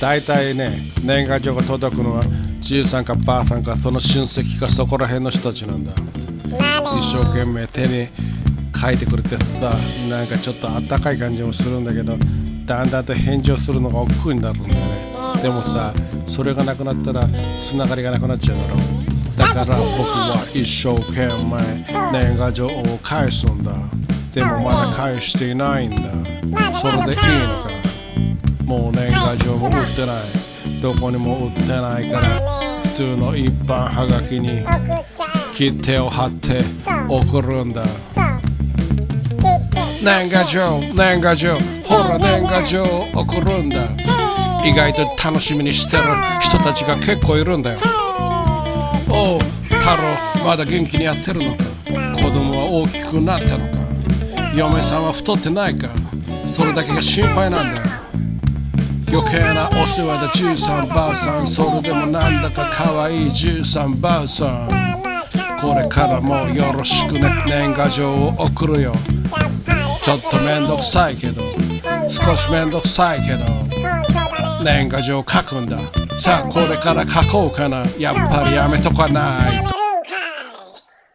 大体ね、年賀状が届くのはじいさんかばあさんかその親戚かそこら辺の人たちなんだ。一生懸命手に書いてくれてさ、なんかちょっとあったかい感じもするんだけど、だんだんと返事をするのが億劫になるんだよね。でもさ、それがなくなったらつながりがなくなっちゃうだろう。だから僕は一生懸命年賀状を返すんだ。でもまだ返していないんだ。それでいいのか。もう年賀状も売ってない、どこにも売ってないから、普通の一般はがきに切手を貼って送るんだ。年賀状、年賀状、ほら年賀状を送るんだ。意外と楽しみにしてる人たちが結構いるんだよ。おう、太郎まだ元気にやってるのか。子供は大きくなったのか。嫁さんは太ってないか。それだけが心配なんだよ。余計なお世話だじいさんばあさん。それでもなんだか可愛いじいさんばあさん。これからもよろしくね。年賀状を送るよ。ちょっとめんどくさいけど、少しめんどくさいけど、年賀状書くんだ。さあこれから書こうかな。やっぱりやめとかない。